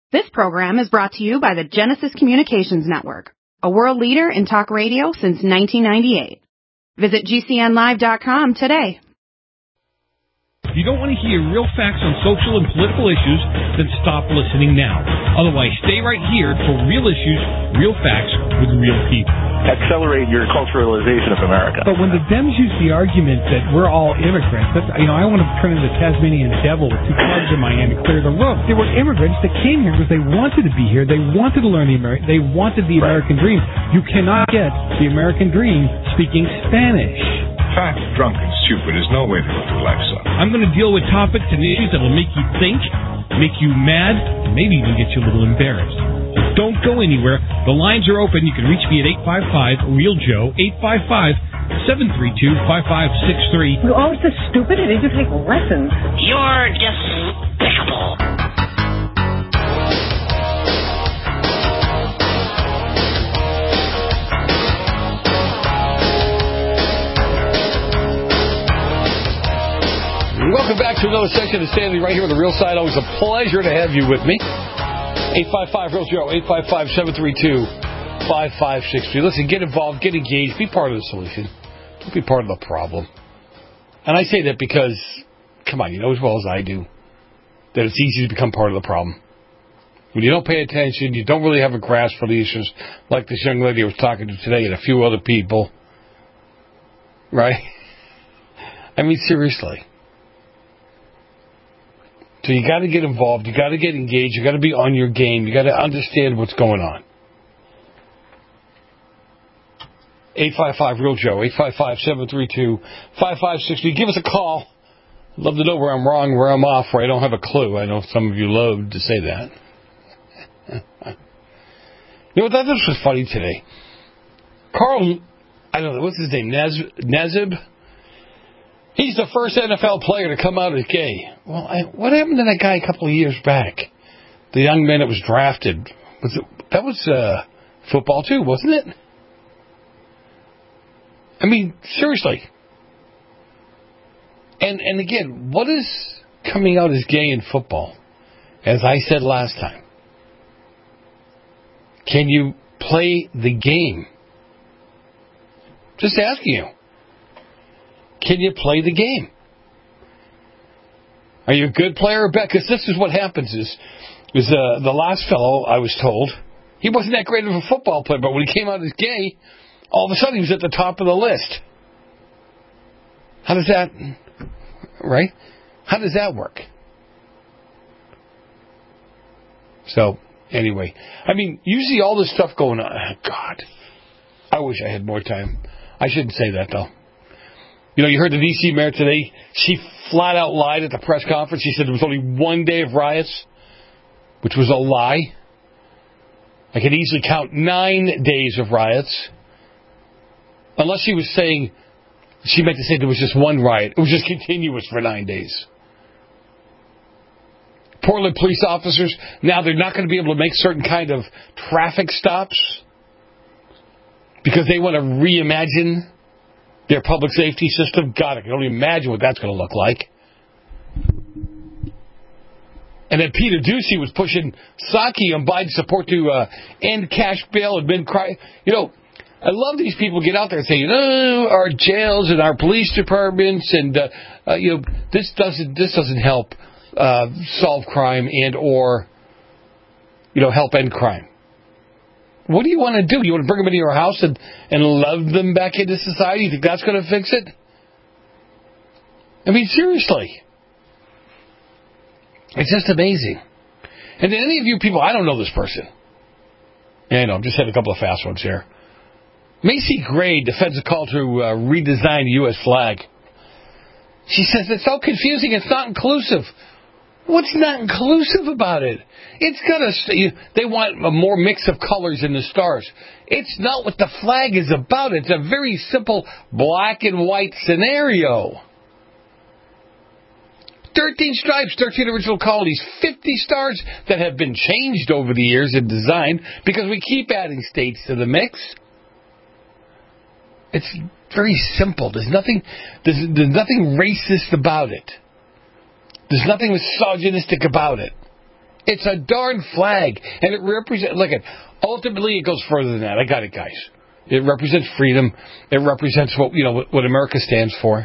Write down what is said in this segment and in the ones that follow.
This program is brought to you by the Genesis Communications Network, a world leader in talk radio since 1998. Visit GCNlive.com today. If you don't want to hear real facts on social and political issues, then stop listening now. Otherwise, stay right here for real issues, real facts with real people. Accelerate your culturalization of America. But when the Dems use the argument that we're all immigrants, that's, I want to turn into the Tasmanian devil with two clubs in my hand and clear the room. There were immigrants that came here because they wanted to be here. They wanted to learn they wanted the American dream. You cannot get the American dream speaking Spanish. Fat, drunk, and stupid is no way to go through life, son. I'm going to deal with topics and issues that will make you think, make you mad, and maybe even get you a little embarrassed. So don't go anywhere. The lines are open. You can reach me at 855-REAL-JOE, 855-732-5563. You're always so stupid. I need to take lessons. You're despicable. Welcome back to another session of Stanley right here on The Real Side. Always a pleasure to have you with me. 855-REAL-JOE, 855-732-5563. Listen, get involved, get engaged, be part of the solution. Don't be part of the problem. And I say that because, come on, you know as well as I do that it's easy to become part of the problem. When you don't pay attention, you don't really have a grasp for the issues, like this young lady I was talking to today and a few other people. Right? I mean, seriously. So you got to get involved. You got to get engaged. You got to be on your game. You got to understand what's going on. 855-REAL-JOE, 855-732-5563. Give us a call. I'd love to know where I'm wrong, where I'm off, where I don't have a clue. I know some of you love to say that. You know what? That just was funny today. Carl, I don't know, what's his name? Nazib? He's the first NFL player to come out as gay. Well, what happened to that guy a couple of years back? The young man that was drafted. That was football too, wasn't it? I mean, seriously. And again, what is coming out as gay in football? As I said last time, can you play the game? Just asking you. Can you play the game? Are you a good player or bad? Because this is what happens is the last fellow, I was told, he wasn't that great of a football player, but when he came out as gay, all of a sudden he was at the top of the list. How does that, right? How does that work? So, anyway, I mean, you see all this stuff going on. Oh, God, I wish I had more time. I shouldn't say that, though. You know, you heard the D.C. mayor today. She flat out lied at the press conference. She said there was only one day of riots, which was a lie. I could easily count 9 days of riots. Unless she was saying, she meant to say there was just one riot. It was just continuous for 9 days. Portland police officers, now they're not going to be able to make certain kind of traffic stops because they want to reimagine their public safety system. God, I can only imagine what that's going to look like. And then Peter Doocy was pushing Psaki on Biden's support to end cash bail and men cry. You know, I love these people get out there and say, our jails and our police departments and this doesn't help solve crime and or help end crime. What do you want to do? You want to bring them into your house and love them back into society? You think that's going to fix it? I mean, seriously. It's just amazing. And any of you people, I don't know this person. Yeah, I know, I'm just hitting a couple of fast ones here. Macy Gray defends a call to redesign the U.S. flag. She says it's so confusing, it's not inclusive. What's not inclusive about it? It's they want a more mix of colors in the stars. It's not what the flag is about. It's a very simple black and white scenario. 13 stripes, 13 original colonies, 50 stars that have been changed over the years in design because we keep adding states to the mix. It's very simple. There's nothing racist about it. There's nothing misogynistic about it. It's a darn flag, and it represents. Look at. Ultimately, it goes further than that. I got it, guys. It represents freedom. It represents what America stands for.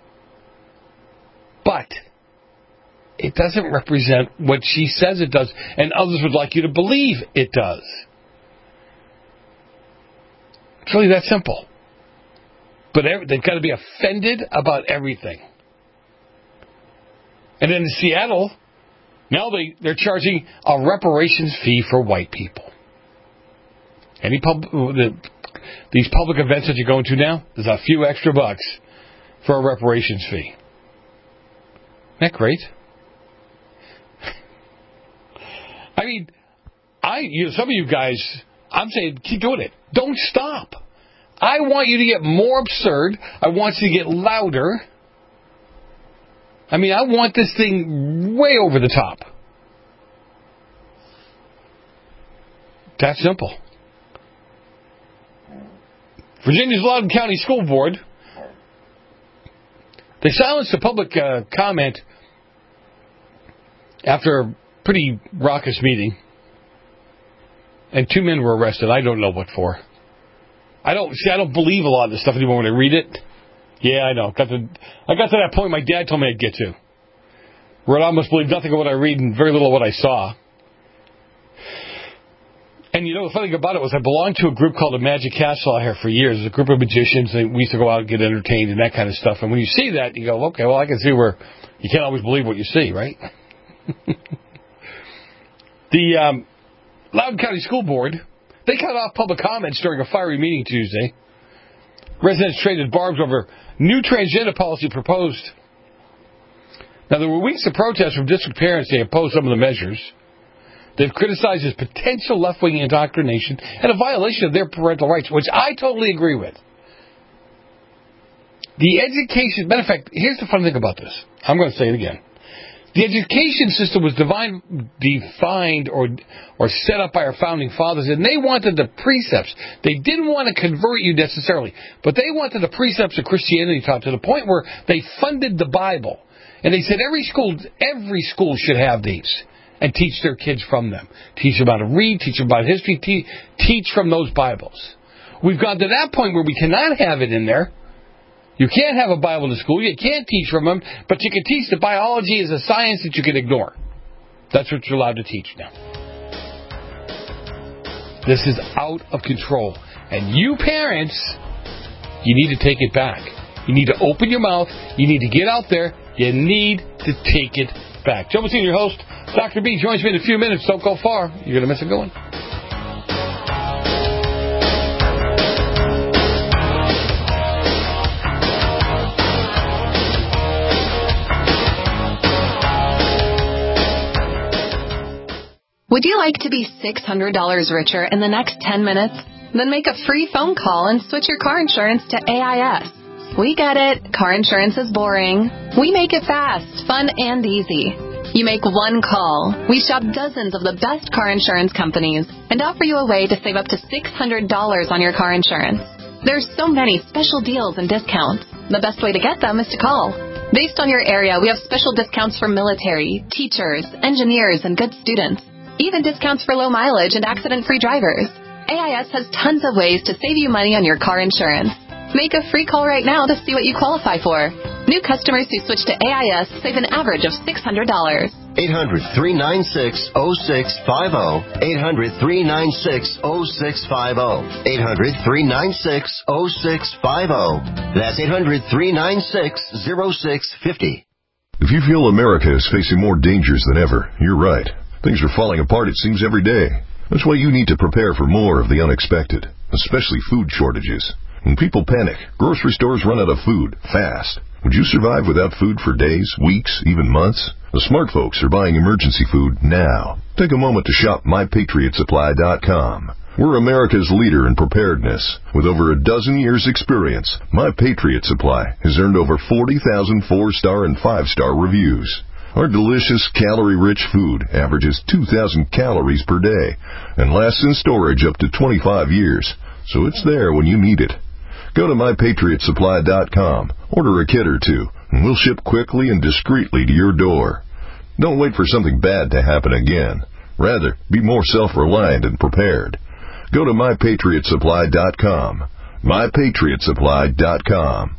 But it doesn't represent what she says it does, and others would like you to believe it does. It's really that simple. But they've got to be offended about everything. And then in Seattle, now they're charging a reparations fee for white people. These public events that you're going to now, there's a few extra bucks for a reparations fee. Isn't that great? I mean, some of you guys, I'm saying keep doing it. Don't stop. I want you to get more absurd. I want you to get louder. I mean, I want this thing way over the top. That simple. Virginia's Loudoun County School Board, they silenced the public comment after a pretty raucous meeting, and 2 men were arrested. I don't know what for. I don't believe a lot of this stuff anymore when I read it. Yeah, I know. I got to that point my dad told me I'd get to, where I almost believe nothing of what I read and very little of what I saw. And the funny thing about it was I belonged to a group called the Magic Castle out here for years. It was a group of magicians, and we used to go out and get entertained and that kind of stuff. And when you see that, you go, okay, well, I can see where you can't always believe what you see, right? The Loudoun County School Board, they cut off public comments during a fiery meeting Tuesday. Residents traded barbs over new transgender policy proposed. Now, there were weeks of protests from district parents. They opposed some of the measures. They've criticized his potential left-wing indoctrination and a violation of their parental rights, which I totally agree with. The education... Matter of fact, here's the fun thing about this. I'm going to say it again. The education system was defined or set up by our founding fathers, and they wanted the precepts. They didn't want to convert you necessarily, but they wanted the precepts of Christianity taught to the point where they funded the Bible. And they said every school should have these and teach their kids from them. Teach them how to read, teach them about history, teach from those Bibles. We've gone to that point where we cannot have it in there. You can't have a Bible in the school. You can't teach from them, but you can teach that biology is a science that you can ignore. That's what you're allowed to teach now. This is out of control. And you parents, you need to take it back. You need to open your mouth. You need to get out there. You need to take it back. Joe Messina, your host. Dr. B joins me in a few minutes. Don't go far. You're going to miss a good one. Would you like to be $600 richer in the next 10 minutes? Then make a free phone call and switch your car insurance to AIS. We get it. Car insurance is boring. We make it fast, fun, and easy. You make one call. We shop dozens of the best car insurance companies and offer you a way to save up to $600 on your car insurance. There's so many special deals and discounts. The best way to get them is to call. Based on your area, we have special discounts for military, teachers, engineers, and good students. Even discounts for low mileage and accident-free drivers. AIS has tons of ways to save you money on your car insurance. Make a free call right now to see what you qualify for. New customers who switch to AIS save an average of $600. 800-396-0650. 800-396-0650. 800-396-0650. That's 800-396-0650. If you feel America is facing more dangers than ever, you're right. Things are falling apart, it seems, every day. That's why you need to prepare for more of the unexpected, especially food shortages. When people panic, grocery stores run out of food fast. Would you survive without food for days, weeks, even months? The smart folks are buying emergency food now. Take a moment to shop MyPatriotSupply.com. We're America's leader in preparedness. With over a dozen years' experience, My Patriot Supply has earned over 40,000 4-star and 5-star reviews. Our delicious, calorie-rich food averages 2,000 calories per day and lasts in storage up to 25 years, so it's there when you need it. Go to MyPatriotSupply.com, order a kit or two, and we'll ship quickly and discreetly to your door. Don't wait for something bad to happen again. Rather, be more self-reliant and prepared. Go to MyPatriotSupply.com. MyPatriotSupply.com.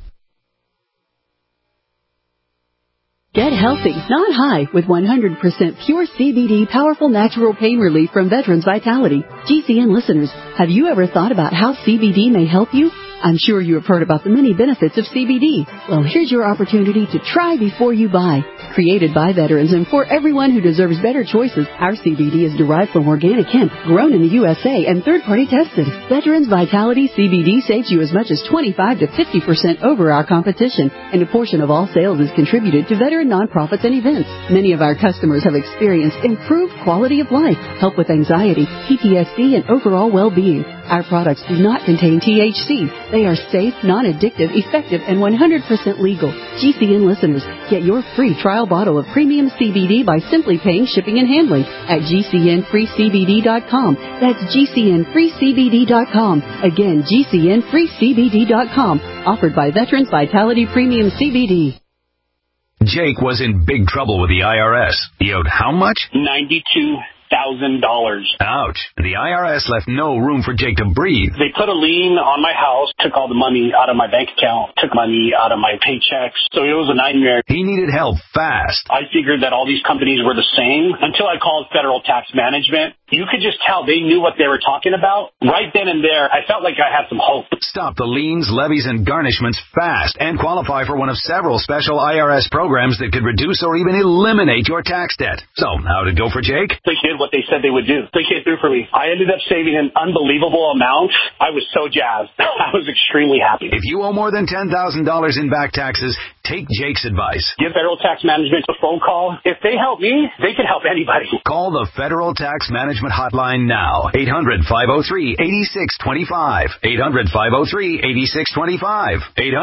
Get healthy, not high, with 100% pure CBD powerful natural pain relief from Veterans Vitality. GCN listeners, have you ever thought about how CBD may help you? I'm sure you have heard about the many benefits of CBD. Well, here's your opportunity to try before you buy. Created by veterans and for everyone who deserves better choices, our CBD is derived from organic hemp, grown in the USA, and third-party tested. Veterans Vitality CBD saves you as much as 25 to 50% over our competition, and a portion of all sales is contributed to veteran nonprofits and events. Many of our customers have experienced improved quality of life, help with anxiety, PTSD, and overall well-being. Our products do not contain THC. They are safe, non-addictive, effective, and 100% legal. GCN listeners, get your free trial bottle of premium CBD by simply paying shipping and handling at GCNFreeCBD.com. That's GCNFreeCBD.com. Again, GCNFreeCBD.com. Offered by Veterans Vitality Premium CBD. Jake was in big trouble with the IRS. He owed how much? $92,000. Ouch. The IRS left no room for Jake to breathe. They put a lien on my house, took all the money out of my bank account, took money out of my paychecks. So it was a nightmare. He needed help fast. I figured that all these companies were the same until I called Federal Tax Management. You could just tell they knew what they were talking about. Right then and there, I felt like I had some hope. Stop the liens, levies, and garnishments fast and qualify for one of several special IRS programs that could reduce or even eliminate your tax debt. So, how'd it go for Jake? They did what they said they would do. They came through for me. I ended up saving an unbelievable amount. I was so jazzed. I was extremely happy. If you owe more than $10,000 in back taxes, take Jake's advice. Give Federal Tax Management a phone call. If they help me, they can help anybody. Call the Federal Tax Management hotline now. 800-503-8625. 800-503-8625.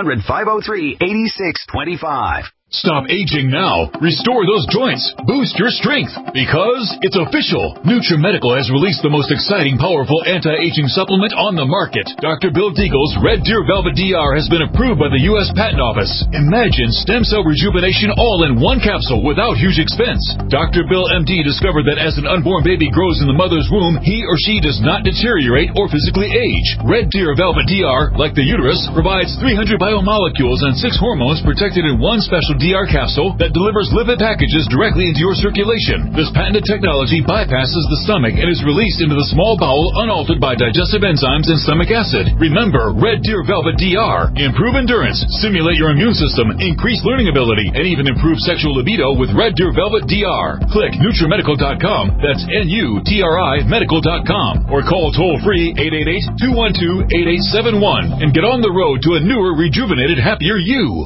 800-503-8625. Stop aging now. Restore those joints. Boost your strength. Because it's official. NutriMedical has released the most exciting, powerful anti-aging supplement on the market. Dr. Bill Deagle's Red Deer Velvet DR has been approved by the U.S. Patent Office. Imagine stem cell rejuvenation all in one capsule without huge expense. Dr. Bill MD discovered that as an unborn baby grows in the mother's womb, he or she does not deteriorate or physically age. Red Deer Velvet DR, like the uterus, provides 300 biomolecules and 6 hormones protected in one special DR capsule that delivers lipid packages directly into your circulation. This patented technology bypasses the stomach and is released into the small bowel unaltered by digestive enzymes and stomach acid. Remember, Red Deer Velvet DR. Improve endurance, stimulate your immune system, increase learning ability, and even improve sexual libido with Red Deer Velvet DR. Click NutriMedical.com, that's NUTRI Medical.com, or call toll-free 888-212-8871 and get on the road to a newer, rejuvenated, happier you.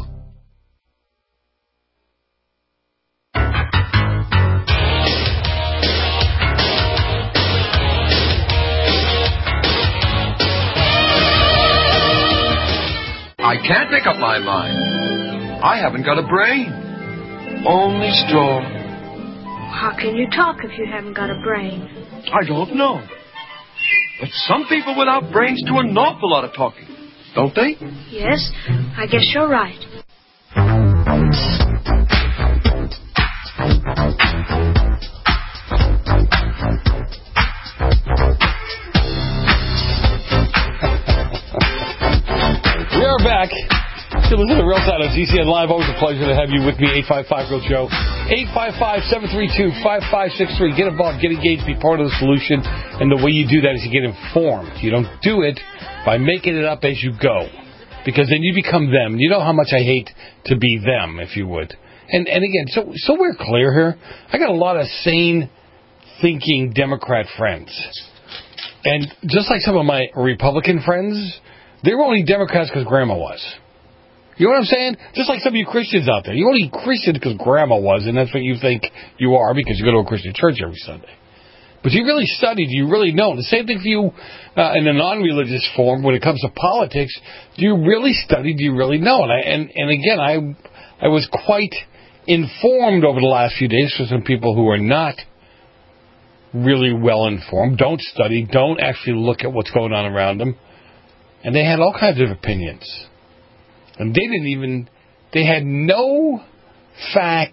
I can't make up my mind. I haven't got a brain. Only straw. How can you talk if you haven't got a brain? I don't know. But some people without brains do an awful lot of talking, don't they? Yes, I guess you're right. We are back. You listen to Real Time on GCN Live. Always a pleasure to have you with me. 855-GO-JOE. 855-732-5563. Get involved, get engaged, be part of the solution. And the way you do that is you get informed. You don't do it by making it up as you go. Because then you become them. You know how much I hate to be them, if you would. And again, so we're clear here. I got a lot of sane, thinking Democrat friends. And just like some of my Republican friends, they were only Democrats because Grandma was. You know what I'm saying? Just like some of you Christians out there. You're only Christian because Grandma was, and that's what you think you are because you go to a Christian church every Sunday. But you really studied, you really know. The same thing for you in a non-religious form when it comes to politics. Do you really study? Do you really know? And again, I was quite informed over the last few days for some people who are not really well informed, don't study, don't actually look at what's going on around them. And they had all kinds of opinions. And they had no fact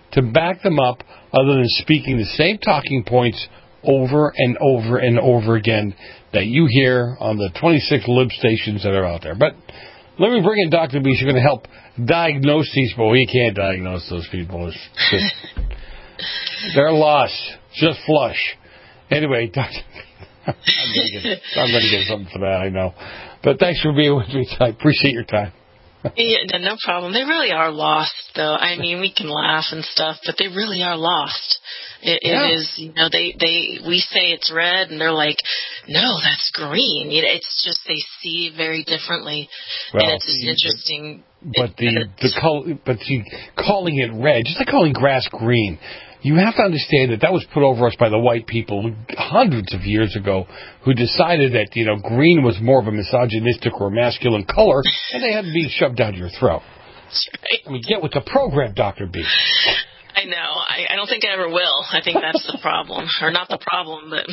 to back them up other than speaking the same talking points over and over and over again that you hear on the 26 lib stations that are out there. But let me bring in Dr. B. She's going to help diagnose these people. We can't diagnose those people. It's just, they're lost. Just flush. Anyway, Dr. I'm going to get something for that, I know. But thanks for being with me. I appreciate your time. Yeah, no problem. They really are lost, though. I mean, we can laugh and stuff, but they really are lost. It is, we say it's red, and they're like, no, that's green. It's just they see very differently, and it's just interesting. But calling it red, just like calling grass green. You have to understand that was put over us by the white people hundreds of years ago, who decided that, green was more of a misogynistic or masculine color, and they had to be shoved down your throat. That's right. I mean, get with the program, Dr. B. I know. I don't think I ever will. I think that's the problem. Or not the problem, but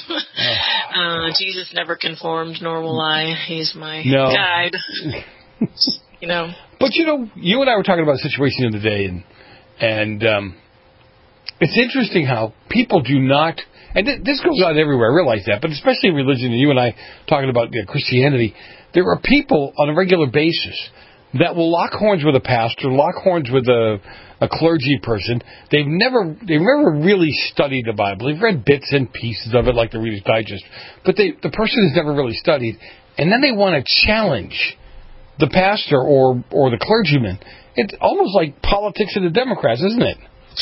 Jesus never conformed, nor will I. He's my guide. But, you and I were talking about a situation the other day, and it's interesting how people do not, and this goes on everywhere, I realize that, but especially in religion, and you and I talking about Christianity, there are people on a regular basis that will lock horns with a pastor, lock horns with a clergy person. They've never really studied the Bible. They've read bits and pieces of it, like the Reader's Digest, but the person has never really studied, and then they want to challenge the pastor or the clergyman. It's almost like politics of the Democrats, isn't it?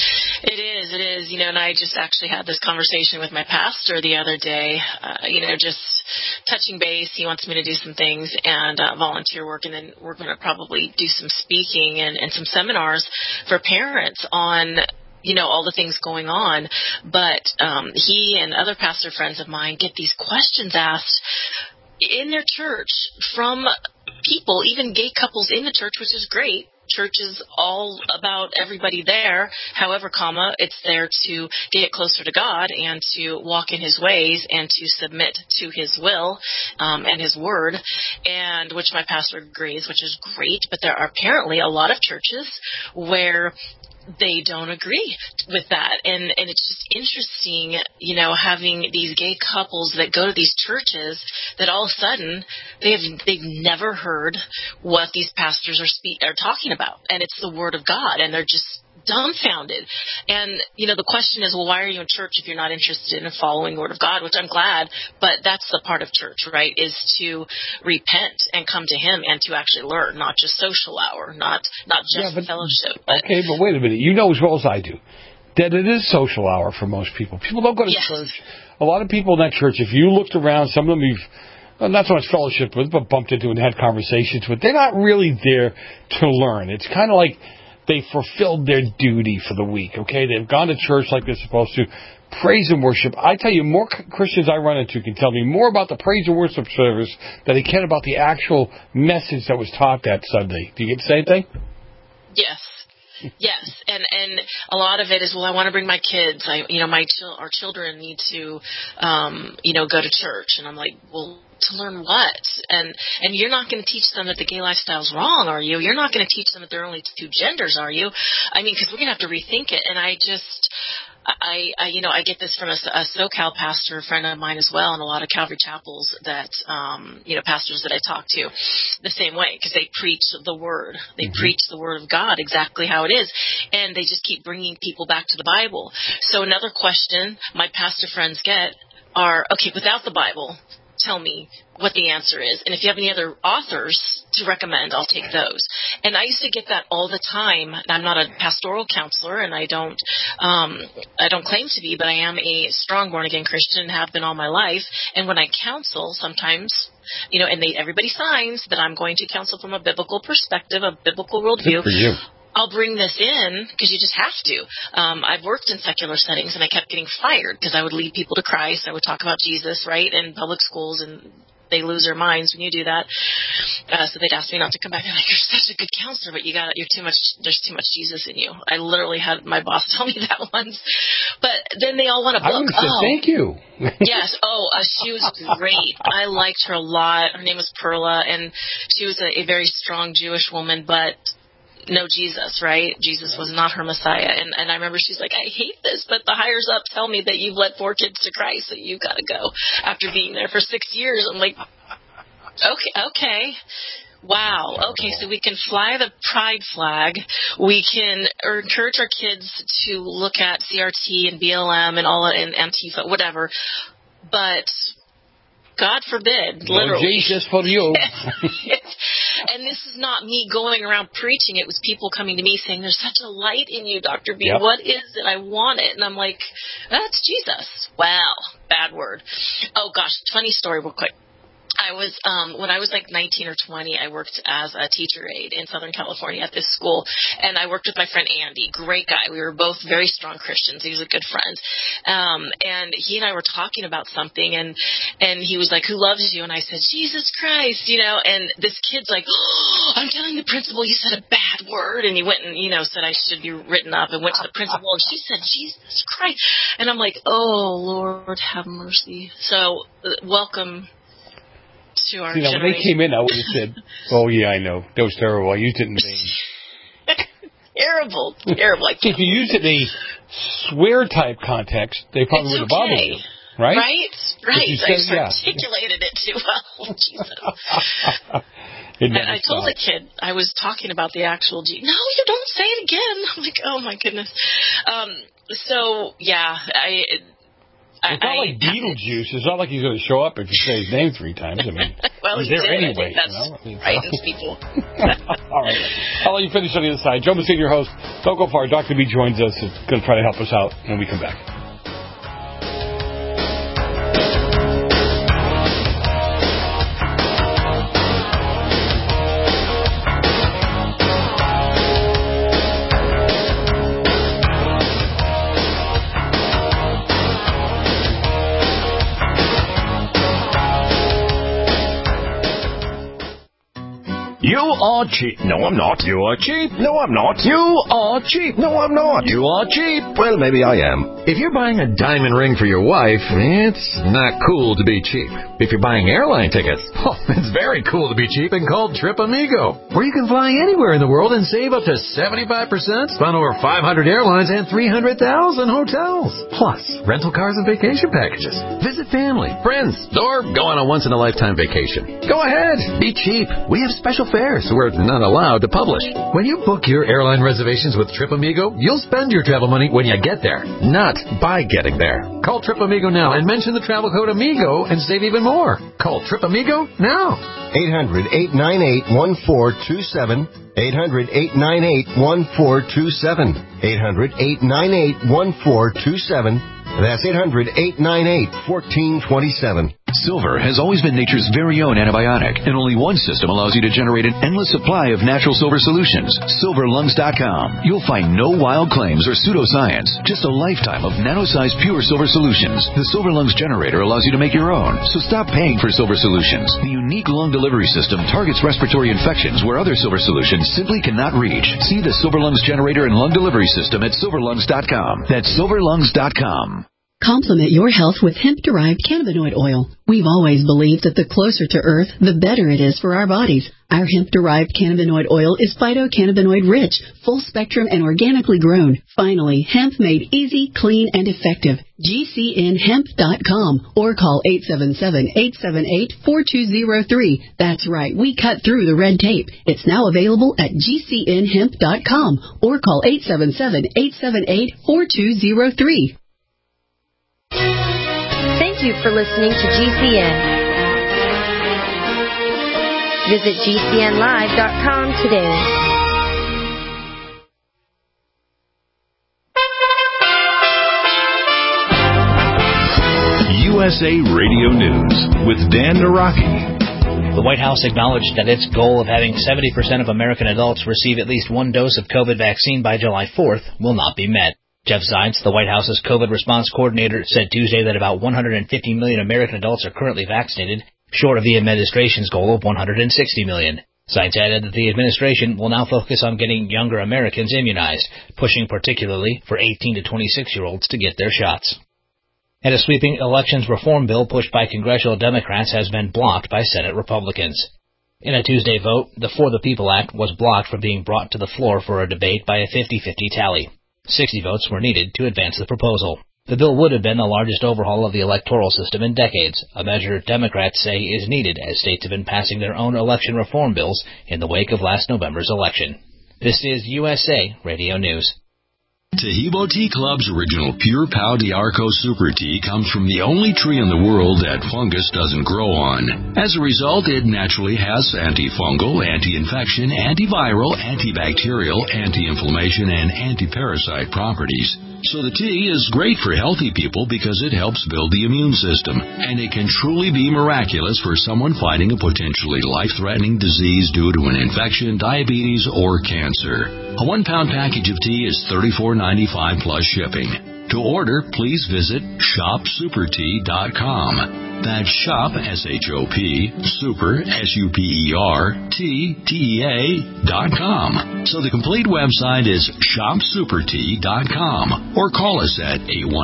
It is, and I just actually had this conversation with my pastor the other day, just touching base. He wants me to do some things and volunteer work, and then we're going to probably do some speaking and some seminars for parents on all the things going on. But he and other pastor friends of mine get these questions asked in their church from people, even gay couples in the church, which is great. Church is all about everybody there. However, it's there to get closer to God and to walk in His ways and to submit to His will and His word, and which my pastor agrees, which is great. But there are apparently a lot of churches where they don't agree with that, and it's just interesting, having these gay couples that go to these churches that all of a sudden they've never heard what these pastors are talking about, and it's the Word of God, and they're just dumbfounded. And the question is, well, why are you in church if you're not interested in following the Word of God? Which I'm glad, but that's the part of church, right? Is to repent and come to Him and to actually learn, not just social hour, not just fellowship. But wait a minute. You know as well as I do that it is social hour for most people. People don't go to church. A lot of people in that church, if you looked around, some of them you've not so much fellowship with, but bumped into and had conversations with, they're not really there to learn. It's kind of like they fulfilled their duty for the week, okay? They've gone to church like they're supposed to. Praise and worship. I tell you, more Christians I run into can tell me more about the praise and worship service than they can about the actual message that was taught that Sunday. Do you get the same thing? Yes, and a lot of it is, well, I want to bring my kids. Our children need to, go to church, and I'm like, well, to learn what? And you're not going to teach them that the gay lifestyle is wrong, are you? You're not going to teach them that there are only two genders, are you? I mean, because we're going to have to rethink it. And I get this from a SoCal pastor friend of mine as well, and a lot of Calvary chapels that, pastors that I talk to the same way, because they preach the word. They preach the word of God exactly how it is, and they just keep bringing people back to the Bible. So another question my pastor friends get are, okay, without the Bible, tell me what the answer is. And if you have any other authors to recommend, I'll take those. And I used to get that all the time. I'm not a pastoral counselor, and I don't claim to be, but I am a strong born-again Christian and have been all my life. And when I counsel, sometimes, and everybody signs that I'm going to counsel from a biblical perspective, a biblical worldview. Good for you. I'll bring this in because you just have to. I've worked in secular settings, and I kept getting fired because I would lead people to Christ. I would talk about Jesus, right, in public schools, and they lose their minds when you do that. So they'd ask me not to come back. They're like, you're such a good counselor, but there's too much Jesus in you. I literally had my boss tell me that once. But then they all want a book. I would say thank you. Yes. She was great. I liked her a lot. Her name was Perla, and she was a very strong Jewish woman, but know Jesus, right? Jesus was not her Messiah. And I remember she's like, I hate this, but the higher up tell me that you've led 4 kids to Christ, that you've got to go after being there for 6 years. I'm like, okay. Wow. Okay, so we can fly the pride flag. We can encourage our kids to look at CRT and BLM and all and Antifa, whatever. But God forbid, literally. No Jesus for you. And this is not me going around preaching. It was people coming to me saying, there's such a light in you, Dr. B. Yep. What is it? I want it. And I'm like, that's Jesus. Wow. Bad word. Oh, gosh. Funny story real quick. I was, when I was like 19 or 20, I worked as a teacher aide in Southern California at this school, and I worked with my friend Andy, great guy. We were both very strong Christians. He was a good friend. And he and I were talking about something, and he was like, who loves you? And I said, Jesus Christ, and this kid's like, oh, I'm telling the principal you said a bad word. And he went and, said I should be written up and went to the principal, and she said, Jesus Christ. And I'm like, oh, Lord, have mercy. So, welcome to our generation. When they came in, I would have said, oh, yeah, I know. That was terrible. I used it in vain. Terrible. If you used it in a swear-type context, they probably would have bothered you. Right? Right. I just articulated it too well. Jesus. And I told the kid, I was talking about the actual G. No, you don't say it again. I'm like, oh, my goodness. It's not like Beetlejuice. It's not like he's going to show up if you say his name 3 times. I mean, well, he's there anyway. That's frightens people. All right. I'll let you finish on the other side. Joe Messina, your host. Don't go far. Dr. B joins us. He's going to try to help us out when we come back. You are cheap. No, I'm not. You are cheap. No, I'm not. You are cheap. No, I'm not. You are cheap. Well, maybe I am. If you're buying a diamond ring for your wife, it's not cool to be cheap. If you're buying airline tickets, it's very cool to be cheap and called Trip Amigo, where you can fly anywhere in the world and save up to 75%, on over 500 airlines and 300,000 hotels. Plus, rental cars and vacation packages. Visit family, friends, or go on a once-in-a-lifetime vacation. Go ahead. Be cheap. We have special fares we're not allowed to publish. When you book your airline reservations with Trip Amigo, you'll spend your travel money when you get there, not by getting there. Call Trip Amigo now and mention the travel code AMIGO and save even more. Call Trip Amigo now. 800-898-1427. 800-898-1427. 800-898-1427. That's 800-898-1427. Silver has always been nature's very own antibiotic, and only one system allows you to generate an endless supply of natural silver solutions. SilverLungs.com. You'll find no wild claims or pseudoscience, just a lifetime of nano-sized pure silver solutions. The Silver Lungs generator allows you to make your own, so stop paying for silver solutions. The unique lung delivery system targets respiratory infections where other silver solutions simply cannot reach. See the Silver Lungs generator and lung delivery system at SilverLungs.com. That's SilverLungs.com. Complement your health with hemp-derived cannabinoid oil. We've always believed that the closer to Earth, the better it is for our bodies. Our hemp-derived cannabinoid oil is phytocannabinoid-rich, full-spectrum, and organically grown. Finally, hemp made easy, clean, and effective. GCNhemp.com or call 877-878-4203. That's right, we cut through the red tape. It's now available at GCNhemp.com or call 877-878-4203. Thank you for listening to GCN. Visit GCNlive.com today. USA Radio News with Dan Naraki. The White House acknowledged that its goal of having 70% of American adults receive at least one dose of COVID vaccine by July 4th will not be met. Jeff Zients, the White House's COVID response coordinator, said Tuesday that about 150 million American adults are currently vaccinated, short of the administration's goal of 160 million. Zients added that the administration will now focus on getting younger Americans immunized, pushing particularly for 18 to 26-year-olds to get their shots. And a sweeping elections reform bill pushed by congressional Democrats has been blocked by Senate Republicans. In a Tuesday vote, the For the People Act was blocked from being brought to the floor for a debate by a 50-50 tally. 60 votes were needed to advance the proposal. The bill would have been the largest overhaul of the electoral system in decades, a measure Democrats say is needed as states have been passing their own election reform bills in the wake of last November's election. This is USA Radio News. Tahibo Tea Club's original Pure Pau d'Arco Super Tea comes from the only tree in the world that fungus doesn't grow on. As a result, it naturally has antifungal, anti-infection, antiviral, antibacterial, anti-inflammation, and anti-parasite properties. So the tea is great for healthy people because it helps build the immune system, and it can truly be miraculous for someone fighting a potentially life-threatening disease due to an infection, diabetes, or cancer. A 1-pound package of tea is $34.95 plus shipping. To order, please visit shopsupertea.com. That's shop, S-H-O-P, super, S-U-P-E-R-T-T-E-A.com. So the complete website is shopsupertea.com, or call us at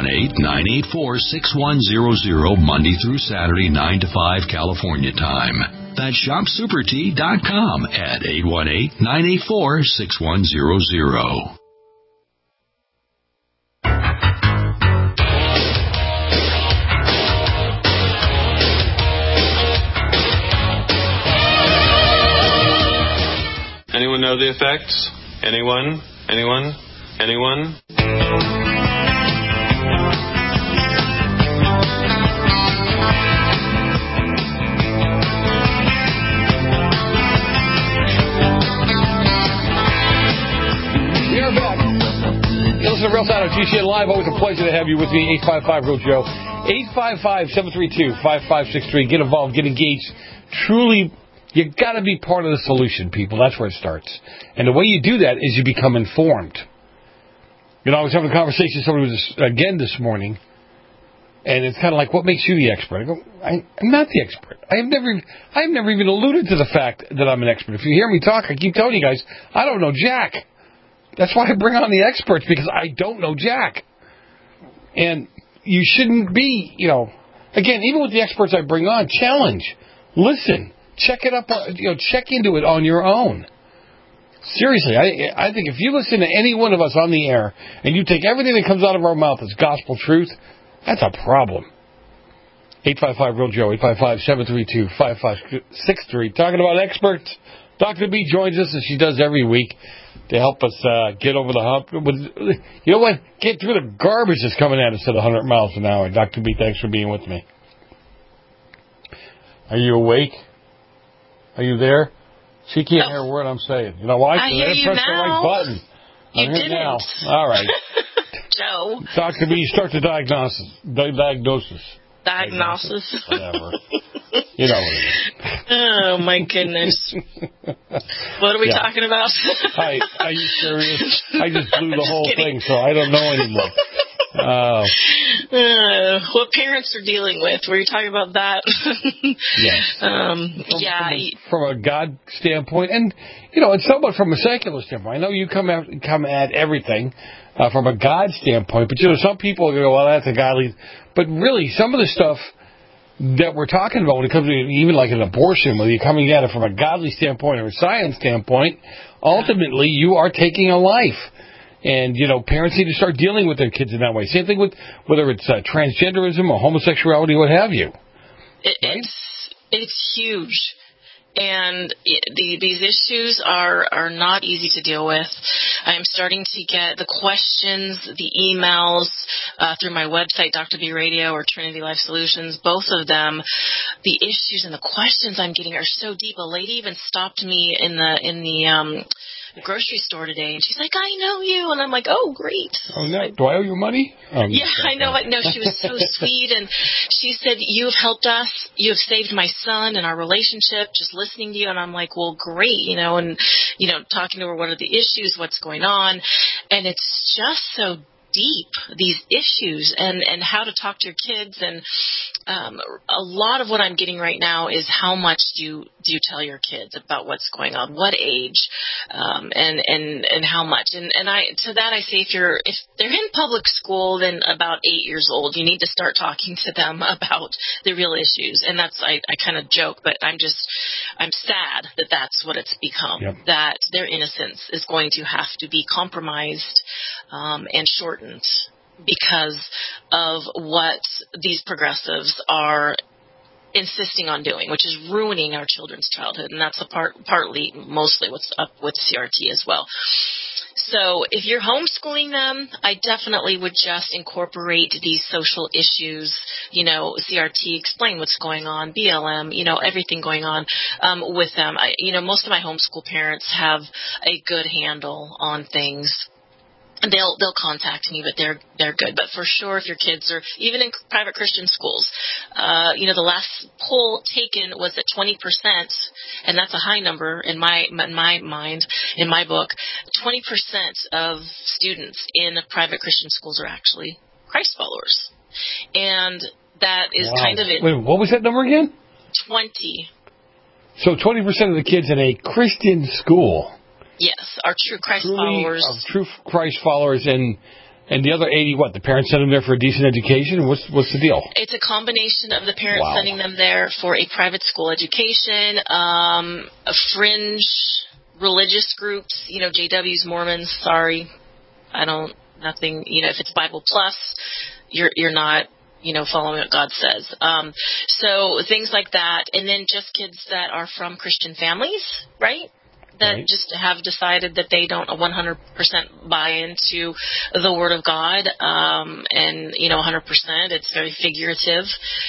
818-984-6100 Monday through Saturday, 9 to 5 California time. That's shopsupertea.com at 818-984-6100. Anyone know the effects? Anyone? Anyone? Anyone? We are back. You listen to Real Side of GCN Live. Always a pleasure to have you with me. 855 Real Joe. 855-732-5563. Get involved. Get engaged. Truly, you got to be part of the solution, people. That's where it starts. And the way you do that is you become informed. You know, I was having a conversation with somebody again this morning, and it's kind of like, what makes you the expert? I go, I'm not the expert. I have never even alluded to the fact that I'm an expert. If you hear me talk, I keep telling you guys, I don't know jack. That's why I bring on the experts, because I don't know jack. And you shouldn't be, you know, again, even with the experts I bring on, challenge, listen. Check it up, check into it on your own. Seriously, I think if you listen to any one of us on the air and you take everything that comes out of our mouth as gospel truth, that's a problem. 855 Real Joe, 855-732-5563. Talking about experts, Dr. B joins us as she does every week to help us get over the hump. You know what? Get through the garbage that's coming at us at 100 miles an hour. Dr. B, thanks for being with me. Are you awake? Are you there? She can't hear a word I'm saying. You know why? I hear you now. Press the right button. You I'm didn't. now. All right. Joe. Dr. B, start the diagnosis. Diagnosis. Whatever. You know what it is. Oh, my goodness. What are we talking about? Are you serious? I just blew the whole thing, so I don't know anymore. What parents are dealing with. Were you talking about that? Yes. From a God standpoint, and it's somewhat from a secular standpoint. I know you come at everything from a God standpoint, but some people go, "Well, that's a godly," but really, some of the stuff that we're talking about when it comes to even like an abortion, whether you're coming at it from a godly standpoint or a science standpoint, ultimately you are taking a life. And, parents need to start dealing with their kids in that way. Same thing with whether it's transgenderism or homosexuality, what have you. It's huge. And these issues are not easy to deal with. I'm starting to get the questions, the emails through my website, Dr. B Radio or Trinity Life Solutions, both of them. The issues and the questions I'm getting are so deep. A lady even stopped me in the grocery store today, and she's like, "I know you," and I'm like, "Oh, great." Oh no! Do I owe you money? Yeah, I know. No, she was so sweet, and she said, "You have helped us. You have saved my son and our relationship. Just listening to you." And I'm like, "Well, great," and talking to her, what are the issues, what's going on, and it's just so deep, these issues, and how to talk to your kids. And a lot of what I'm getting right now is how much do you tell your kids about what's going on, what age, and how much. And I say, if they're in public school, then about 8 years old, you need to start talking to them about the real issues. And that's, I kind of joke, but I'm sad that that's what it's become, that their innocence is going to have to be compromised and shortened because of what these progressives are insisting on doing, which is ruining our children's childhood. And that's mostly what's up with CRT as well. So if you're homeschooling them, I definitely would just incorporate these social issues, CRT, explain what's going on, BLM, everything going on with them. Most of my homeschool parents have a good handle on things. They'll contact me, but they're good. But for sure, if your kids are even in private Christian schools, the last poll taken was at 20%, and that's a high number in my mind, in my book. 20% of students in private Christian schools are actually Christ followers, and that is kind of it. Wait, what was that number again? 20. So 20% of the kids in a Christian school. Yes, are true Christ followers. True Christ followers, and the other 80, what? The parents send them there for a decent education? What's the deal? It's a combination of the parents sending them there for a private school education, fringe religious groups, JWs, Mormons. Sorry, nothing. If it's Bible Plus, you're not. Following what God says. So things like that, and then just kids that are from Christian families, right? That just have decided that they don't 100% buy into the Word of God, and 100%. It's very figurative.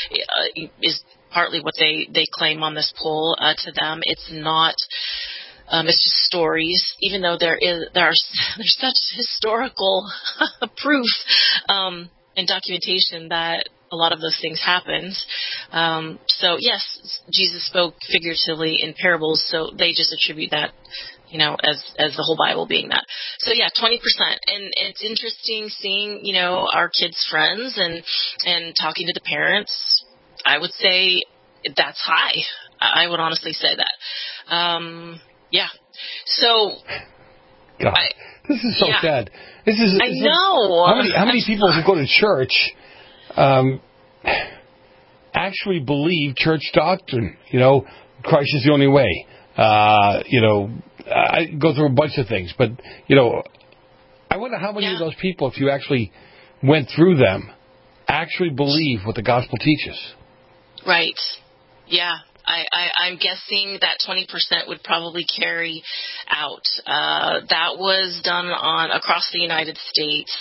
Is partly what they claim on this poll. To them, it's not. It's just stories, even though there's such historical proof and documentation that a lot of those things happened. So yes, Jesus spoke figuratively in parables, so they just attribute that, as the whole Bible being that. So yeah, 20%. And it's interesting seeing, our kids' friends and talking to the parents. I would say that's high. I would honestly say that. Yeah. So God, this is so sad. I know. How many people who go to church actually believe church doctrine? Christ is the only way. I go through a bunch of things, but I wonder how many of those people, if you actually went through them, actually believe what the gospel teaches. Right. Yeah. I'm guessing that 20% would probably carry out. That was done across the United States.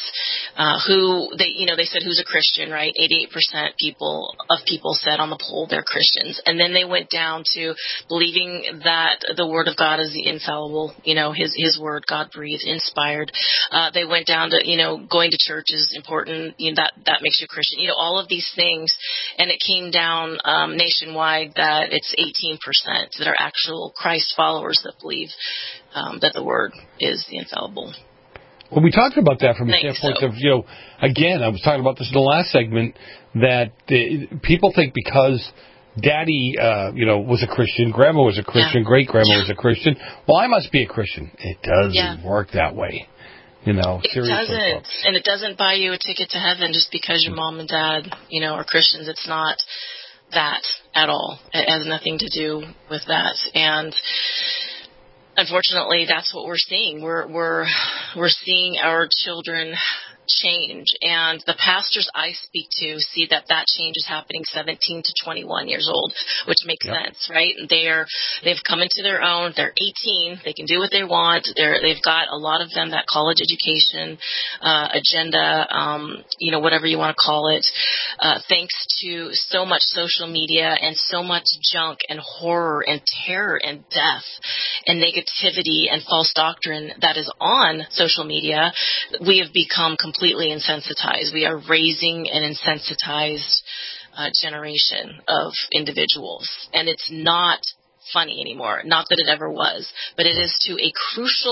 They said who's a Christian, right? 88% of people said on the poll they're Christians, and then they went down to believing that the Word of God is the infallible, His Word, God breathed, inspired. They went down to going to church is important. That makes you a Christian. All of these things, and it came down nationwide that it's 18% that are actual Christ followers that believe that the Word is the infallible. Well, we talked about that from the standpoint of, again, I was talking about this in the last segment, that people think because Daddy, was a Christian, Grandma was a Christian, great-grandma was a Christian, well, I must be a Christian. It doesn't work that way. It doesn't. Folks. And it doesn't buy you a ticket to heaven just because your mom and dad, are Christians. It's not that at all. It has nothing to do with that. And unfortunately, that's what we're seeing. We're seeing our children change, and the pastors I speak to see that change is happening 17 to 21 years old, which makes sense, right? They've come into their own. They're 18. They can do what they want. They've got a lot of them that college education agenda, whatever you want to call it, thanks to so much social media and so much junk and horror and terror and death and negativity and false doctrine that is on social media. We have become completely insensitized. We are raising an insensitized generation of individuals. And it's not funny anymore. Not that it ever was. But it is to a crucial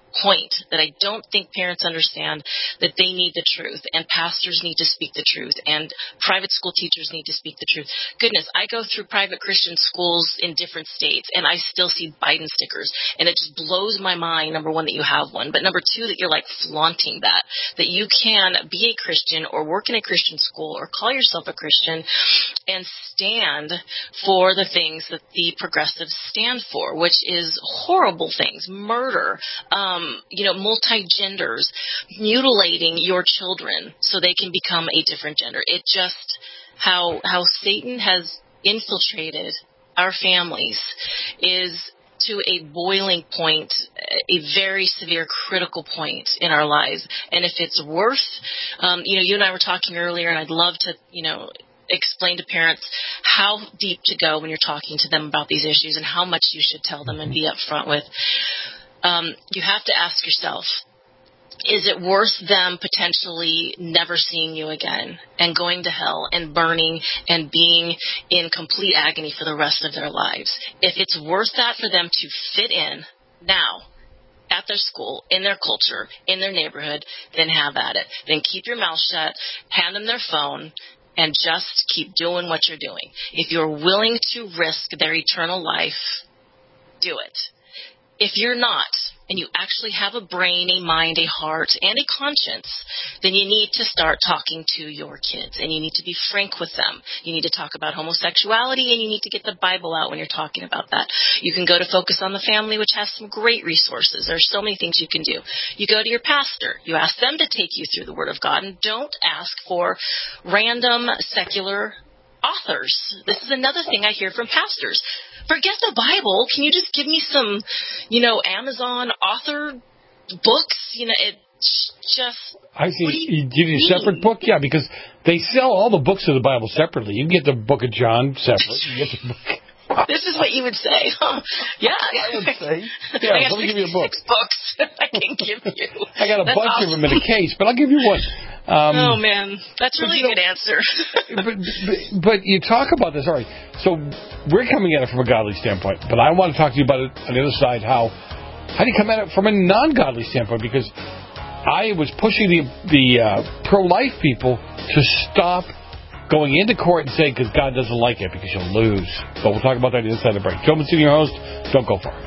point that I don't think parents understand that they need the truth, and pastors need to speak the truth, and private school teachers need to speak the truth. Goodness, I go through private Christian schools in different states, and I still see Biden stickers, and it just blows my mind, number one, that you have one, but number two, that you're like flaunting that you can be a Christian or work in a Christian school or call yourself a Christian and stand for the things that the progressives stand for, which is horrible things, murder, multi-genders, mutilating your children so they can become a different gender. It just, how Satan has infiltrated our families is to a boiling point, a very severe critical point in our lives. And if it's worth, you and I were talking earlier, and I'd love to, explain to parents how deep to go when you're talking to them about these issues and how much you should tell them and be upfront with. You have to ask yourself, is it worth them potentially never seeing you again and going to hell and burning and being in complete agony for the rest of their lives? If it's worth that for them to fit in now at their school, in their culture, in their neighborhood, then have at it. Then keep your mouth shut, hand them their phone, and just keep doing what you're doing. If you're willing to risk their eternal life, do it. If you're not, and you actually have a brain, a mind, a heart, and a conscience, then you need to start talking to your kids, and you need to be frank with them. You need to talk about homosexuality, and you need to get the Bible out when you're talking about that. You can go to Focus on the Family, which has some great resources. There's so many things you can do. You go to your pastor. You ask them to take you through the Word of God, and don't ask for random secular authors. This is another thing I hear from pastors. Forget the Bible. Can you just give me some, Amazon author books? It's just. I see. You give you a separate book? Yeah, because they sell all the books of the Bible separately. You can get the book of John separate. You get the book. This is what you would say. Yeah. I would say. Yeah, let me give you a book. 6 books I can give you. I got a bunch of them in a case, but I'll give you one. Oh, man. That's really a good answer. but you talk about this. All right. So we're coming at it from a godly standpoint, but I want to talk to you about it on the other side. How do you come at it from a non-godly standpoint? Because I was pushing the pro-life people to stop going into court and saying, because God doesn't like it, because you'll lose. But we'll talk about that inside the break. Joe Mancini, your host. Don't go far.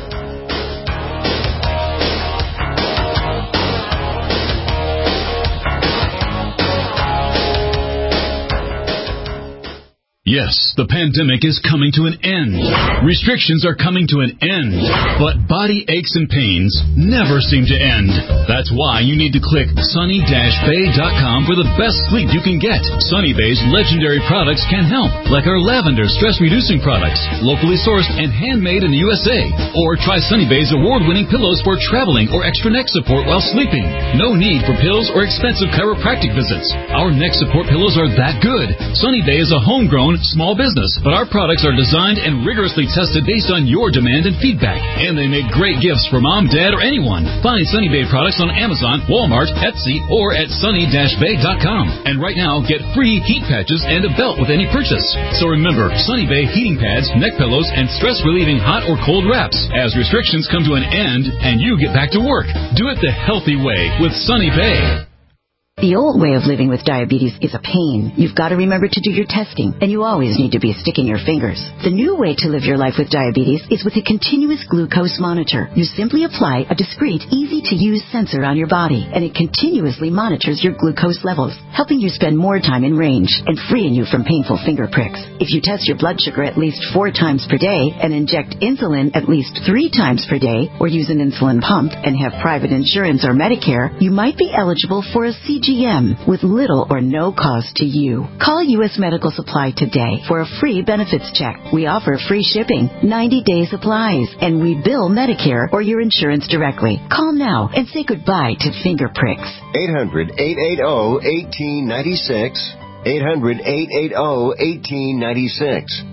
Yes, the pandemic is coming to an end. Restrictions are coming to an end. But body aches and pains never seem to end. That's why you need to click sunny-bay.com for the best sleep you can get. Sunny Bay's legendary products can help, like our lavender stress-reducing products, locally sourced and handmade in the USA. Or try Sunny Bay's award-winning pillows for traveling or extra neck support while sleeping. No need for pills or expensive chiropractic visits. Our neck support pillows are that good. Sunny Bay is a homegrown small business, but our products are designed and rigorously tested based on your demand and feedback. And they make great gifts for mom, dad, or anyone. Find Sunny Bay products on Amazon, Walmart, Etsy, or at sunny-bay.com. And right now, get free heat patches and a belt with any purchase. So remember, Sunny Bay heating pads, neck pillows, and stress-relieving hot or cold wraps. As restrictions come to an end and you get back to work, do it the healthy way with Sunny Bay. The old way of living with diabetes is a pain. You've got to remember to do your testing, and you always need to be sticking your fingers. The new way to live your life with diabetes is with a continuous glucose monitor. You simply apply a discreet, easy-to-use sensor on your body, and it continuously monitors your glucose levels, helping you spend more time in range and freeing you from painful finger pricks. If you test your blood sugar at least 4 times per day and inject insulin at least 3 times per day, or use an insulin pump and have private insurance or Medicare, you might be eligible for a CGM with little or no cost to you. Call U.S. Medical Supply today for a free benefits check. We offer free shipping, 90-day supplies, and we bill Medicare or your insurance directly. Call now and say goodbye to finger pricks. 800-880-1896. 800-880-1896.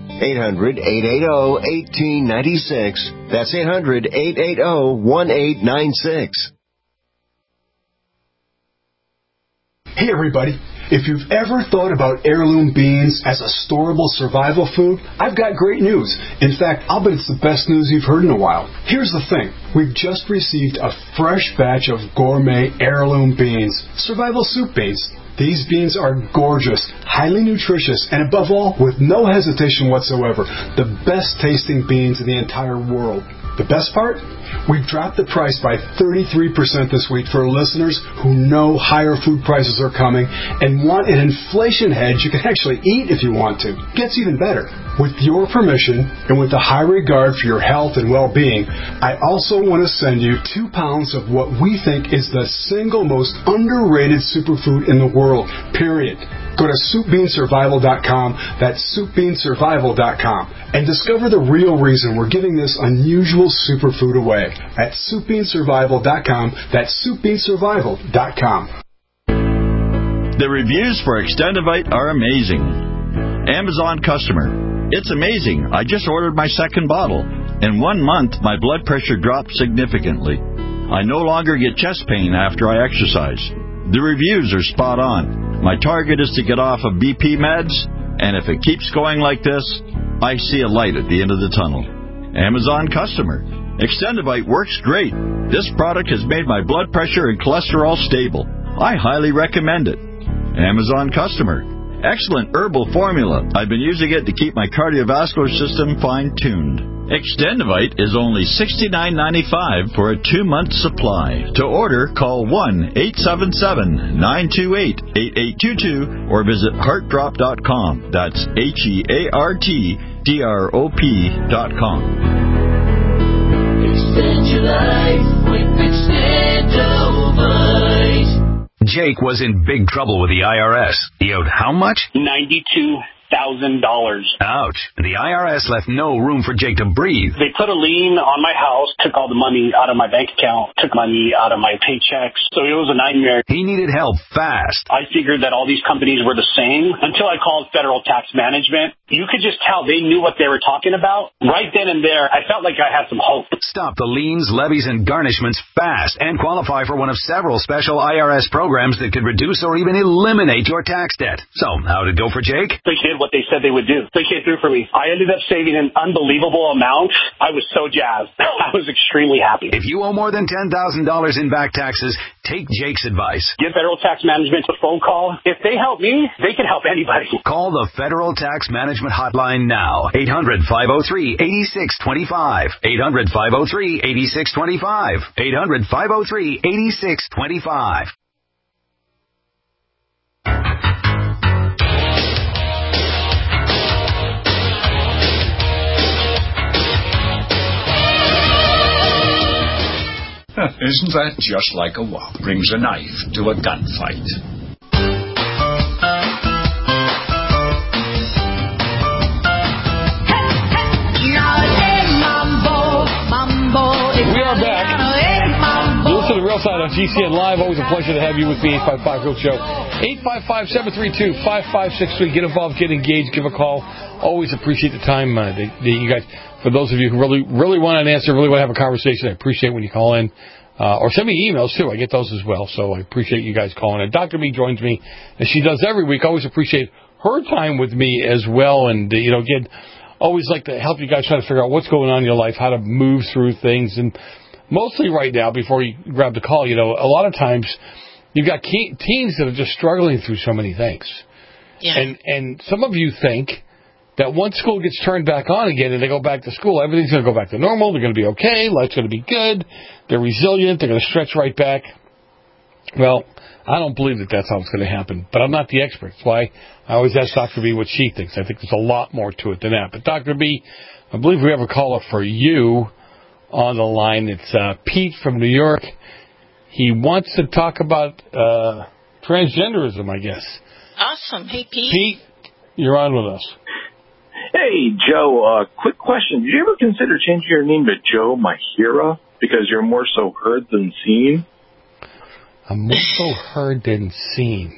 800-880-1896. That's 800-880-1896. Hey everybody, If you've ever thought about heirloom beans as a storable survival food, I've got great news. In fact, I'll bet it's the best news you've heard in a while. Here's the thing. We've just received a fresh batch of gourmet heirloom beans, survival soup beans. These beans are gorgeous, highly nutritious, and above all, with no hesitation whatsoever, the best tasting beans in the entire world. The best part? We've dropped the price by 33% this week for listeners who know higher food prices are coming and want an inflation hedge you can actually eat if you want to. Gets even better. With your permission and with a high regard for your health and well-being, I also want to send you 2 pounds of what we think is the single most underrated superfood in the world, period. Go to SoupBeanSurvival.com, that's SoupBeanSurvival.com, and discover the real reason we're giving this unusual superfood away at SoupBeanSurvival.com, that's SoupBeanSurvival.com. The reviews for Extendivite are amazing. Amazon customer. It's amazing. I just ordered my second bottle. In 1 month, my blood pressure dropped significantly. I no longer get chest pain after I exercise. The reviews are spot on. My target is to get off of BP meds, and if it keeps going like this, I see a light at the end of the tunnel. Amazon customer. Extendivite works great. This product has made my blood pressure and cholesterol stable. I highly recommend it. Amazon customer. Excellent herbal formula. I've been using it to keep my cardiovascular system fine-tuned. Extendivite is only $69.95 for a 2-month supply. To order, call 1-877-928-8822 or visit heartdrop.com. That's HEARTDROP.com. Extend your life with Extendivite. Jake was in big trouble with the IRS. He owed how much? $92,000. Ouch. The IRS left no room for Jake to breathe. They put a lien on my house, took all the money out of my bank account, took money out of my paychecks. So it was a nightmare. He needed help fast. I figured that all these companies were the same until I called Federal Tax Management. You could just tell they knew what they were talking about. Right then and there, I felt like I had some hope. Stop the liens, levies, and garnishments fast and qualify for one of several special IRS programs that could reduce or even eliminate your tax debt. So, how'd it go for Jake? They did what they said they would do. They came through for me. I ended up saving an unbelievable amount. I was so jazzed. I was extremely happy. If you owe more than $10,000 in back taxes, take Jake's advice. Give Federal Tax Management a phone call. If they help me, they can help anybody. Call the Federal Tax Management Hotline now. 800-503-8625. 800-503-8625. 800-503-8625. Isn't that just like a wop brings a knife to a gunfight? We are back. You listen to Real Side on GCN Live. Always a pleasure to have you with me, 855 Real Show. 855-732-5563. Get involved, get engaged, give a call. Always appreciate the time that you guys, for those of you who really want an answer, really want to have a conversation, I appreciate when you call in. Or send me emails, too. I get those as well. So I appreciate you guys calling in. Dr. B joins me, as she does every week. Always appreciate her time with me as well. And, again, always like to help you guys try to figure out what's going on in your life, how to move through things. And mostly right now, before you grab the call, a lot of times you've got teens that are just struggling through so many things. Yeah. And some of you think that once school gets turned back on again and they go back to school, everything's going to go back to normal. They're going to be okay. Life's going to be good. They're resilient. They're going to stretch right back. Well, I don't believe that that's how it's going to happen. But I'm not the expert. That's why I always ask Dr. B what she thinks. I think there's a lot more to it than that. But Dr. B, I believe we have a caller for you on the line. It's Pete from New York. He wants to talk about transgenderism, I guess. Awesome. Hey, Pete. Pete, you're on with us. Hey, Joe, quick question. Did you ever consider changing your name to Joe Mahira because you're more so heard than seen? I'm more so heard than seen.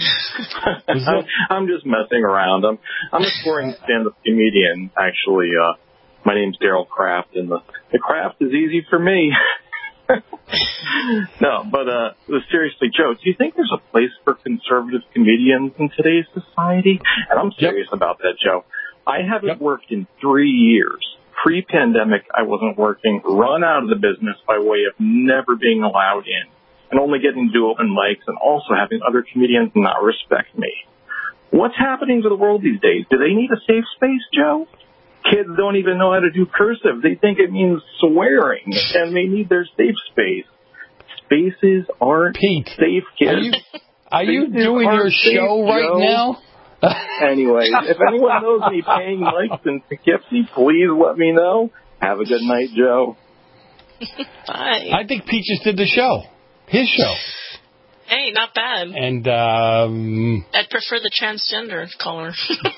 I'm just messing around. I'm a touring stand-up comedian, actually. My name's Daryl Kraft, and the craft is easy for me. No, but seriously, Joe, do you think there's a place for conservative comedians in today's society? And I'm serious about that, Joe. I haven't worked in 3 years. Pre-pandemic, I wasn't working, run out of the business by way of never being allowed in, and only getting to do open mics and also having other comedians not respect me. What's happening to the world these days? Do they need a safe space, Joe? Kids don't even know how to do cursive. They think it means swearing, and they need their safe space. Spaces aren't safe, kids. Are you doing your show right now? Anyway, if anyone knows me paying mics in Poughkeepsie, please let me know. Have a good night, Joe. Bye. I think Pete just did the show. His show. Hey, not bad. And I'd prefer the transgender caller.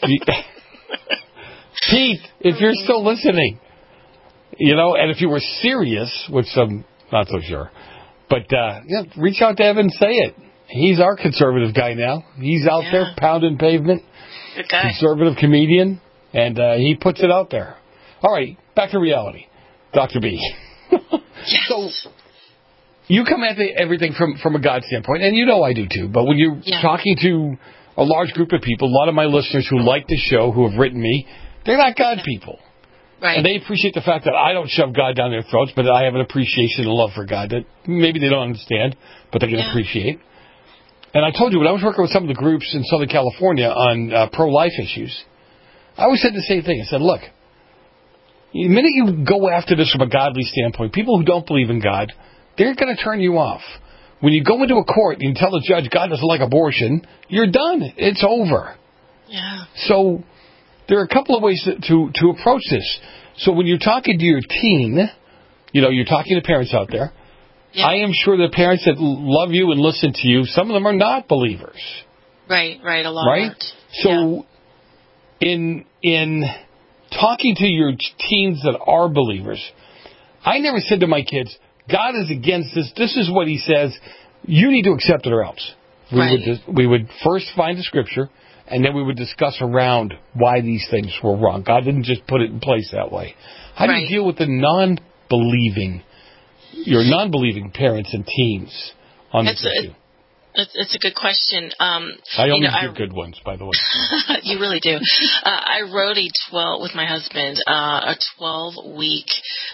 Pete, if you're still listening, and if you were serious, which I'm not so sure, but reach out to Evan and say it. He's our conservative guy now. He's out there pounding pavement. Good guy. Conservative comedian, and he puts it out there. All right, back to reality. Dr. B. Yes. So you come at everything from a God standpoint, and I do too, but when you're talking to a large group of people, a lot of my listeners who like the show, who have written me, they're not God people. Right. And they appreciate the fact that I don't shove God down their throats, but I have an appreciation and love for God that maybe they don't understand, but they can appreciate. And I told you, when I was working with some of the groups in Southern California on pro-life issues, I always said the same thing. I said, look, the minute you go after this from a godly standpoint, people who don't believe in God, they're going to turn you off. When you go into a court and you tell the judge God doesn't like abortion, you're done. It's over. Yeah. So there are a couple of ways to approach this. So when you're talking to your teen, you're talking to parents out there, I am sure the parents that love you and listen to you, some of them are not believers. Right, a lot. Right? So in talking to your teens that are believers, I never said to my kids, God is against this. This is what he says. You need to accept it or else. We would first find the scripture, and then we would discuss around why these things were wrong. God didn't just put it in place that way. How do you deal with the non-believing parents and teens on this issue? It's a good question. I only give good ones, by the way. You really do. I wrote with my husband, a 12-week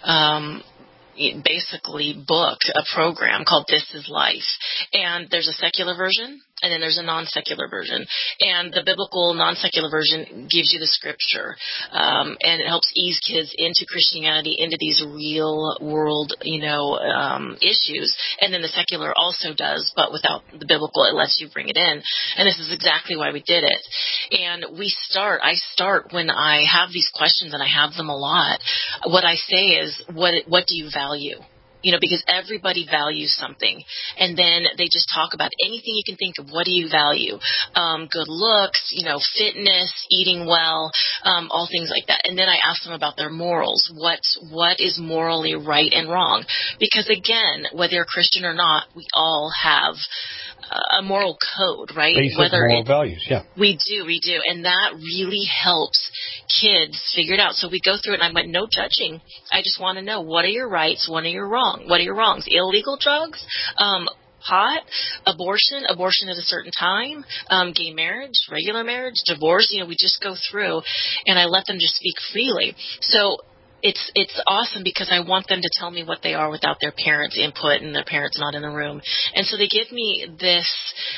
basically book, a program called This Is Life. And there's a secular version, and then there's a non-secular version. And the biblical non-secular version gives you the scripture, and it helps ease kids into Christianity, into these real world, issues. And then the secular also does, but without the biblical, it lets you bring it in. And this is exactly why we did it. And I start when I have these questions, and I have them a lot. What I say is, what do you value? Because everybody values something. And then they just talk about anything you can think of. What do you value? Good looks, fitness, eating well, all things like that. And then I ask them about their morals. What is morally right and wrong? Because again, whether you're Christian or not, we all have a moral code, right? Basic moral values, yeah. We do. And that really helps kids figure it out. So we go through it, and I went, no judging. I just want to know, what are your rights? What are your wrongs? What are your wrongs? Illegal drugs? Pot, abortion at a certain time, gay marriage, regular marriage, divorce. We just go through, and I let them just speak freely. So it's awesome because I want them to tell me what they are without their parents' input and their parents not in the room. And so they give me this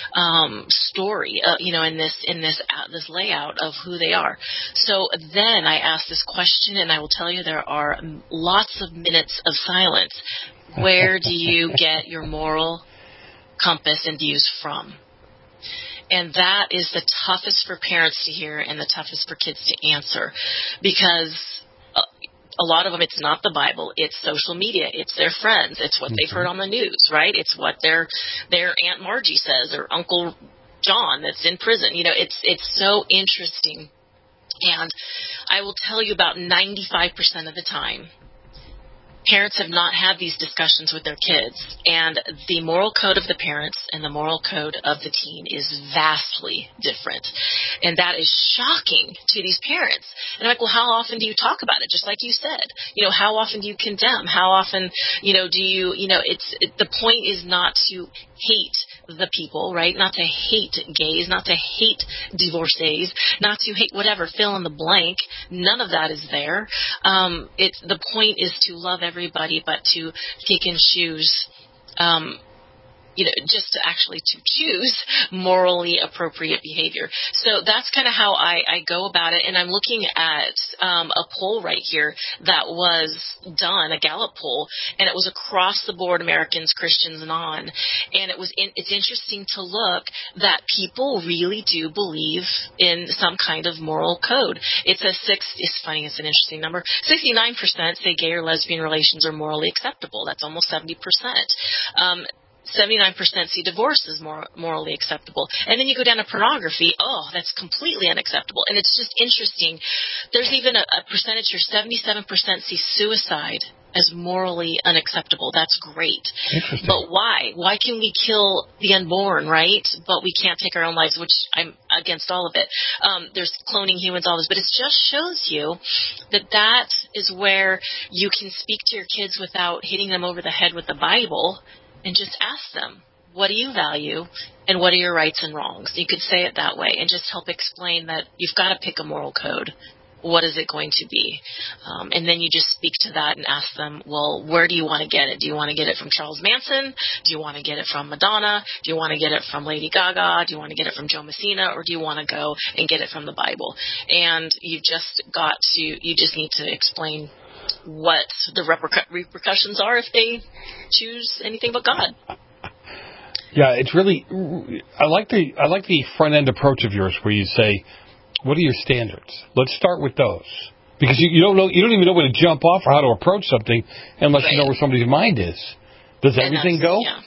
story, in this layout of who they are. So then I ask this question, and I will tell you there are lots of minutes of silence. Where do you get your moral compass and views from? And that is the toughest for parents to hear and the toughest for kids to answer, because a lot of them, it's not the Bible, it's social media, it's their friends, it's what they've heard on the news, right? It's what their Aunt Margie says, or Uncle John that's in prison. It's so interesting. And I will tell you, about 95% of the time, parents have not had these discussions with their kids. And the moral code of the parents and the moral code of the teen is vastly different. And that is shocking to these parents. And I'm like, well, how often do you talk about it? Just like you said, how often do you condemn? How often, do you, the point is not to hate the people, right? Not to hate gays, not to hate divorcees, not to hate whatever, fill in the blank. None of that is there. The point is to love everybody, but to pick and choose, just to actually to choose morally appropriate behavior. So that's kind of how I go about it. And I'm looking at a poll right here that was done, a Gallup poll, and it was across the board, Americans, Christians, non. And it's interesting to look that people really do believe in some kind of moral code. It's funny, it's an interesting number. 69% say gay or lesbian relations are morally acceptable. That's almost 70%. 79% see divorce as morally acceptable. And then you go down to pornography. Oh, that's completely unacceptable. And it's just interesting. There's even a percentage here, 77% see suicide as morally unacceptable. That's great. But why? Why can we kill the unborn, right? But we can't take our own lives, which I'm against all of it. There's cloning humans, all this. But it just shows you that is where you can speak to your kids without hitting them over the head with the Bible. And just ask them, what do you value and what are your rights and wrongs? You could say it that way and just help explain that you've got to pick a moral code. What is it going to be? And then you just speak to that and ask them, well, where do you want to get it? Do you want to get it from Charles Manson? Do you want to get it from Madonna? Do you want to get it from Lady Gaga? Do you want to get it from Joe Messina? Or do you want to go and get it from the Bible? And you just need to explain what the repercussions are if they choose anything but God. Yeah, it's really. I like the front end approach of yours, where you say, "What are your standards? Let's start with those," because you don't know, you don't even know where to jump off or how to approach something unless you know where somebody's mind is. Does everything go? Yeah.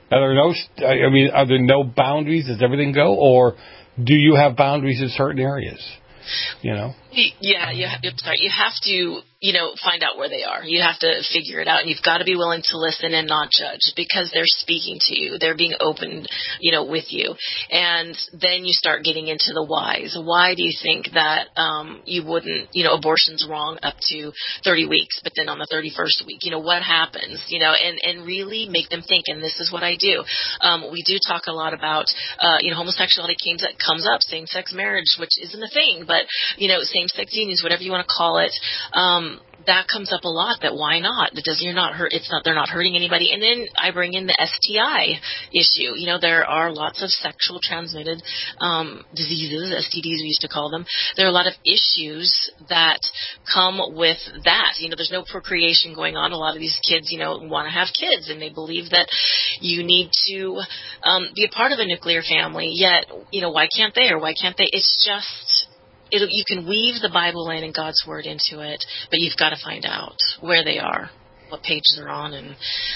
Are there no boundaries? Does everything go, or do you have boundaries in certain areas? Yeah, you have to, find out where they are. You have to figure it out, and you've got to be willing to listen and not judge because they're speaking to you. They're being open, with you. And then you start getting into the whys. Why do you think that you wouldn't, abortion's wrong up to 30 weeks, but then on the 31st week, what happens, and really make them think, and this is what I do. We do talk a lot about, homosexuality comes up, same-sex marriage, which isn't a thing, but, same-sex unions, whatever you want to call it, that comes up a lot. That why not? They're not hurting anybody. And then I bring in the STI issue. There are lots of sexual transmitted diseases, STDs we used to call them. There are a lot of issues that come with that. There's no procreation going on. A lot of these kids, want to have kids, and they believe that you need to be a part of a nuclear family. Yet, why can't they? Or why can't they? It's just. You can weave the Bible in and God's Word into it, but you've got to find out where they are, what page they're on, and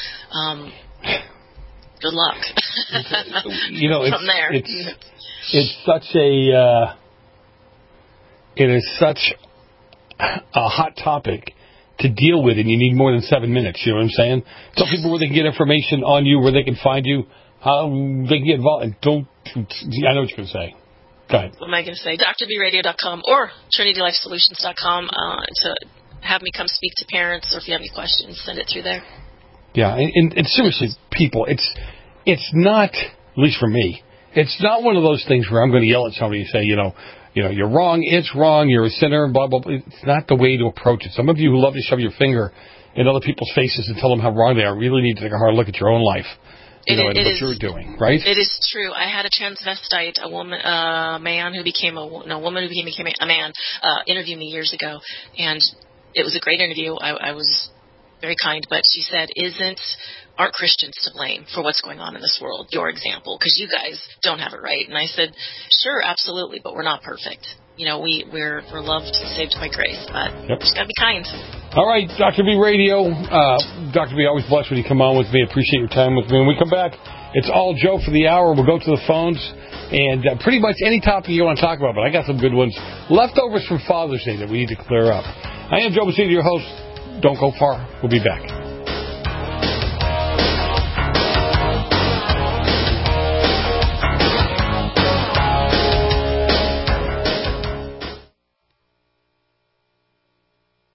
good luck. From there. It is such a hot topic to deal with, and you need more than 7 minutes. You know what I'm saying? Tell people where they can get information on you, where they can find you, how they can get involved. And I know what you're going to say. Go ahead. What am I going to say? DrBRadio.com or TrinityLifeSolutions.com to have me come speak to parents, or if you have any questions, send it through there. Yeah, and seriously, people, it's not, at least for me, it's not one of those things where I'm going to yell at somebody and say, you're wrong, it's wrong, you're a sinner, blah, blah, blah. It's not the way to approach it. Some of you who love to shove your finger in other people's faces and tell them how wrong they are really need to take a hard look at your own life. And what you're doing, right? It is true. I had a transvestite, a man who became a woman who became a man, interview me years ago, and it was a great interview. I was very kind, but she said, aren't Christians to blame for what's going on in this world? Your example, because you guys don't have it right. And I said, sure, absolutely, but we're not perfect. We're loved, saved by grace, but just gotta be kind. All right, Dr. B Radio. Dr. B, always blessed when you come on with me. Appreciate your time with me. When we come back, it's all Joe for the hour. We'll go to the phones and pretty much any topic you want to talk about, but I got some good ones. Leftovers from Father's Day that we need to clear up. I am Joe Messina, your host. Don't go far. We'll be back.